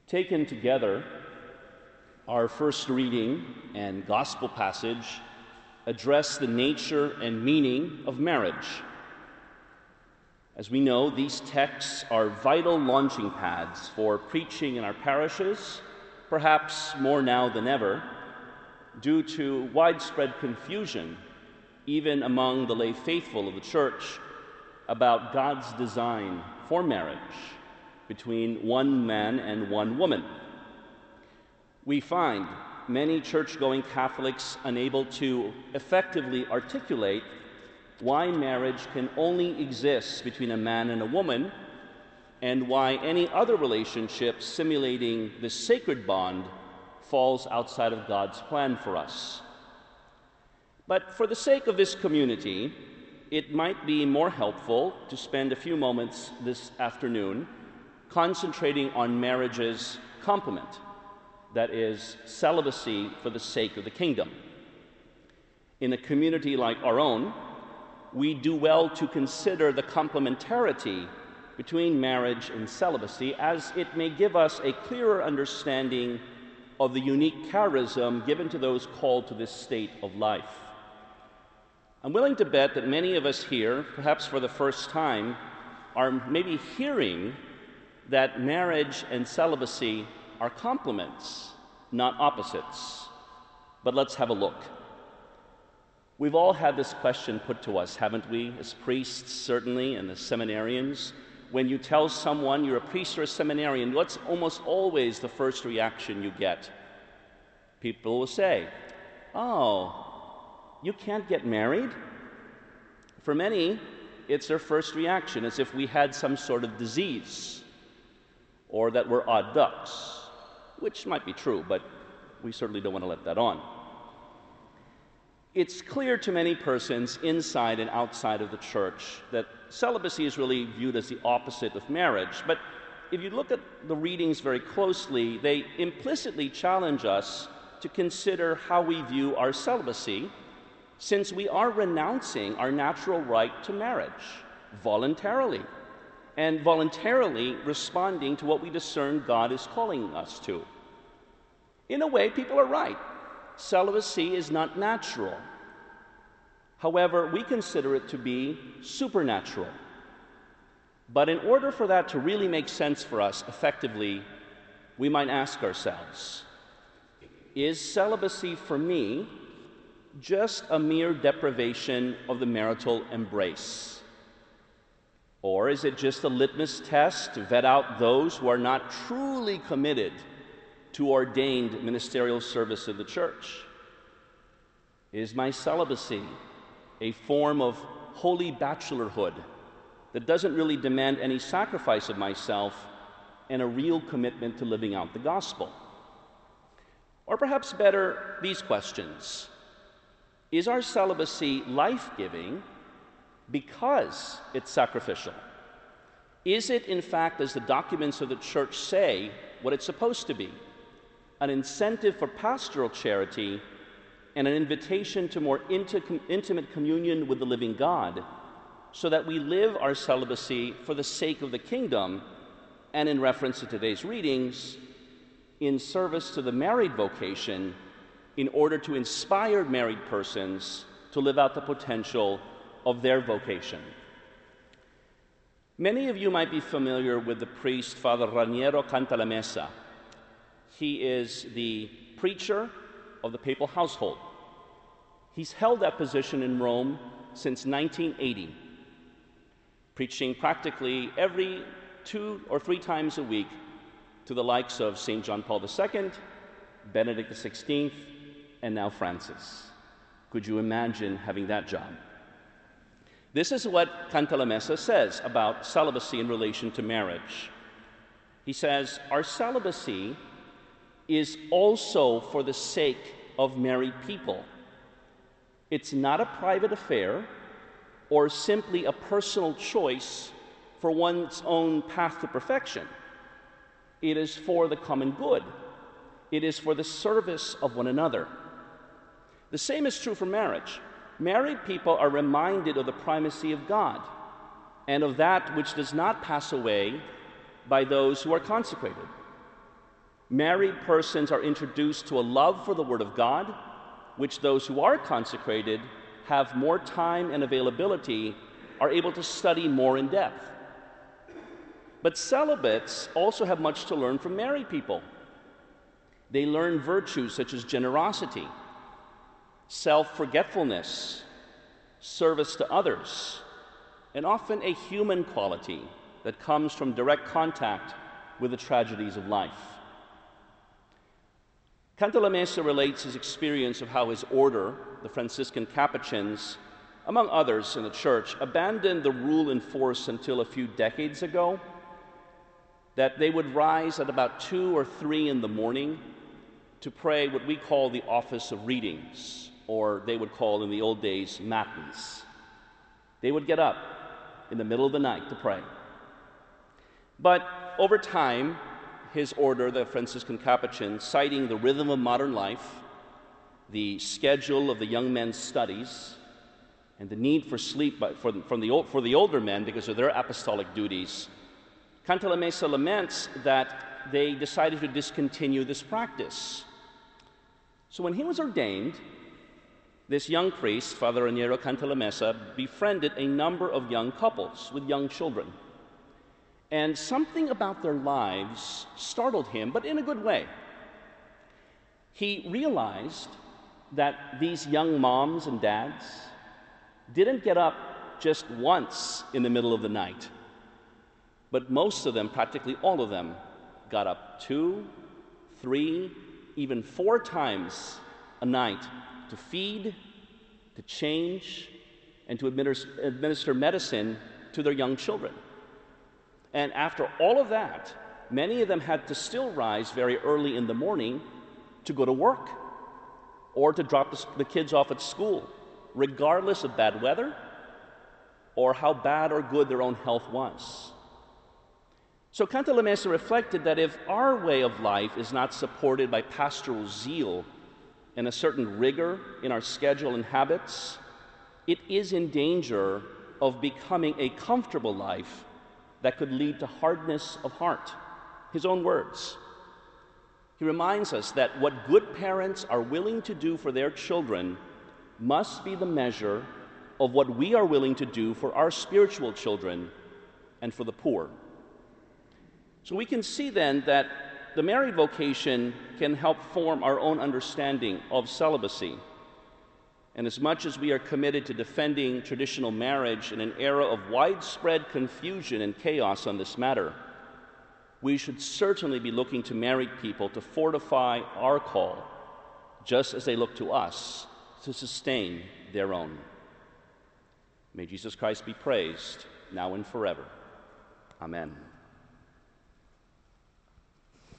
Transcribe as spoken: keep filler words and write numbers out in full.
Taken together, our first reading and gospel passage address the nature and meaning of marriage. As we know, these texts are vital launching pads for preaching in our parishes, perhaps more now than ever, due to widespread confusion, even among the lay faithful of the Church, about God's design for marriage between one man and one woman. We find many church-going Catholics unable to effectively articulate why marriage can only exist between a man and a woman, and why any other relationship simulating this sacred bond falls outside of God's plan for us. But for the sake of this community, it might be more helpful to spend a few moments this afternoon concentrating on marriage's complement, that is, celibacy for the sake of the kingdom. In a community like our own, we do well to consider the complementarity between marriage and celibacy, as it may give us a clearer understanding of the unique charism given to those called to this state of life. I'm willing to bet that many of us here, perhaps for the first time, are maybe hearing that marriage and celibacy are complements, not opposites. But let's have a look. We've all had this question put to us, haven't we, as priests, certainly, and as seminarians? When you tell someone you're a priest or a seminarian, what's almost always the first reaction you get? People will say, "Oh, you can't get married?" For many, it's their first reaction, as if we had some sort of disease, or that we're odd ducks, which might be true, but we certainly don't want to let that on. It's clear to many persons inside and outside of the church that celibacy is really viewed as the opposite of marriage. But if you look at the readings very closely, they implicitly challenge us to consider how we view our celibacy, since we are renouncing our natural right to marriage voluntarily, and voluntarily responding to what we discern God is calling us to. In a way, people are right. Celibacy is not natural. However, we consider it to be supernatural. But in order for that to really make sense for us effectively, we might ask ourselves, is celibacy for me just a mere deprivation of the marital embrace? Or is it just a litmus test to vet out those who are not truly committed to ordained ministerial service in the church? Is my celibacy a form of holy bachelorhood that doesn't really demand any sacrifice of myself and a real commitment to living out the gospel? Or perhaps better, these questions. Is our celibacy life-giving because it's sacrificial? Is it, in fact, as the documents of the church say, what it's supposed to be? An incentive for pastoral charity and an invitation to more inti- intimate communion with the living God, so that we live our celibacy for the sake of the kingdom, and in reference to today's readings, in service to the married vocation, in order to inspire married persons to live out the potential of their vocation. Many of you might be familiar with the priest, Father Raniero Cantalamessa. He is the preacher of the papal household. He's held that position in Rome since nineteen eighty, preaching practically every two or three times a week to the likes of Saint John Paul the Second, Benedict the Sixteenth, and now Francis. Could you imagine having that job? This is what Cantalamessa says about celibacy in relation to marriage. He says, our celibacy is also for the sake of married people. It's not a private affair or simply a personal choice for one's own path to perfection. It is for the common good. It is for the service of one another. The same is true for marriage. Married people are reminded of the primacy of God and of that which does not pass away by those who are consecrated. Married persons are introduced to a love for the Word of God, which those who are consecrated have more time and availability, are able to study more in depth. But celibates also have much to learn from married people. They learn virtues such as generosity, self-forgetfulness, service to others, and often a human quality that comes from direct contact with the tragedies of life. Cantalamessa relates his experience of how his order, the Franciscan Capuchins, among others in the church, abandoned the rule in force until a few decades ago, that they would rise at about two or three in the morning to pray what we call the office of readings, or they would call in the old days matins. They would get up in the middle of the night to pray. But over time, his order, the Franciscan Capuchin, citing the rhythm of modern life, the schedule of the young men's studies, and the need for sleep for, from the, for the older men because of their apostolic duties, Cantalamessa laments that they decided to discontinue this practice. So when he was ordained, this young priest, Father Raniero Cantalamessa, befriended a number of young couples with young children. And something about their lives startled him, but in a good way. He realized that these young moms and dads didn't get up just once in the middle of the night, but most of them, practically all of them, got up two, three, even four times a night to feed, to change, and to administer medicine to their young children. And after all of that, many of them had to still rise very early in the morning to go to work or to drop the kids off at school, regardless of bad weather or how bad or good their own health was. So Cantalamessa reflected that if our way of life is not supported by pastoral zeal and a certain rigor in our schedule and habits, it is in danger of becoming a comfortable life that could lead to hardness of heart. His own words. He reminds us that what good parents are willing to do for their children must be the measure of what we are willing to do for our spiritual children and for the poor. So we can see then that the married vocation can help form our own understanding of celibacy. And as much as we are committed to defending traditional marriage in an era of widespread confusion and chaos on this matter, we should certainly be looking to married people to fortify our call, just as they look to us to sustain their own. May Jesus Christ be praised, now and forever. Amen.